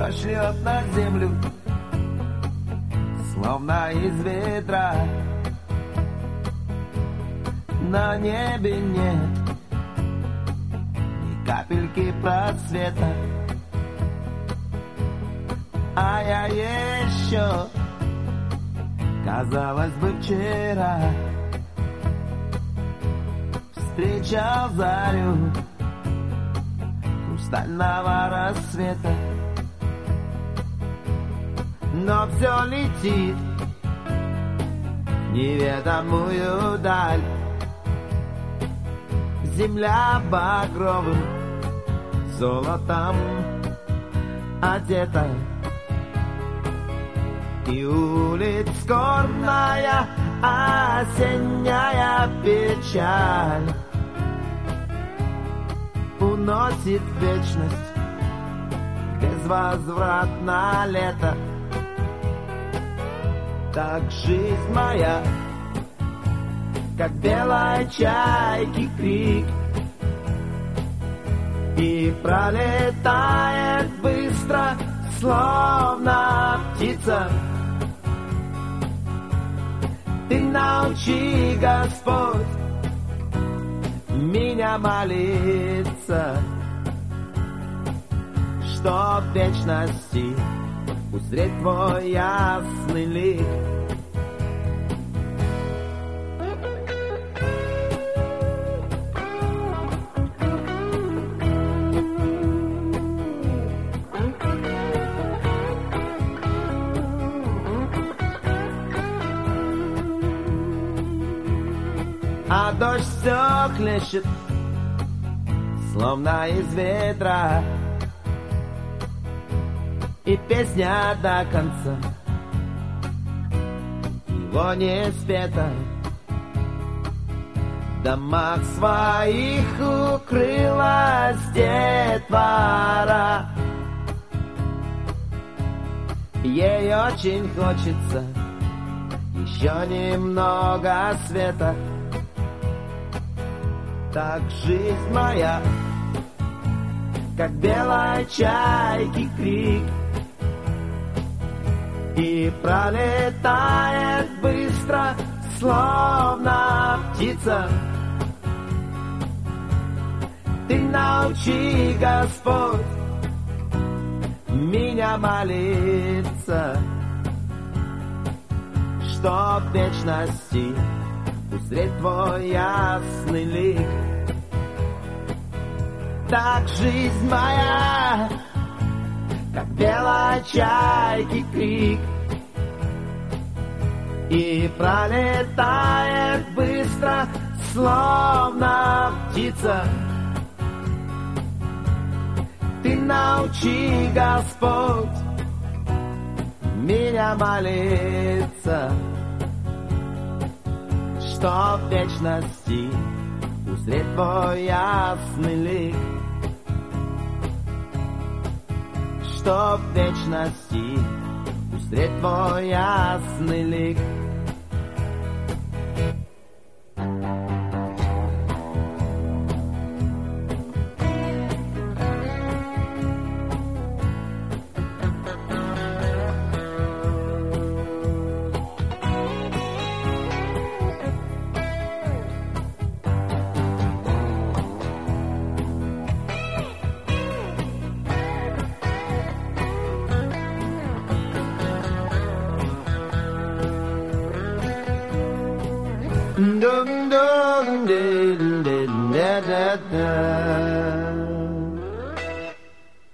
Дождь льет на землю, словно из ведра. На небе нет ни капельки просвета. А я еще, казалось бы, вчера встречал зарю хрустального рассвета. Но все летит в неведомую даль. Земля багровым золотом одета, и улиц скорбная осенняя печаль уносит в вечность безвозвратно лето. Так жизнь моя, как белой чайки крик, и пролетает быстро, словно птица. Ты научи, Господь, меня молиться, что в вечности узреть твой ясный лик. А дождь все хлещет, словно из ведра, и песня до конца его не спета. В домах своих укрылась детвора, ей очень хочется еще немного света. Так жизнь моя, как белой чайки крик, и пролетает быстро, словно птица. Ты научи, Господь, меня молиться, что в вечности узреть твой ясный лик. Так жизнь моя, как белой чайки крик, и пролетает быстро, словно птица. Ты научи, Господь, меня молиться, что в вечности узреть твой ясный лик. Что в вечности узреть твой ясный лик. Dum dum dum dum dum da da da.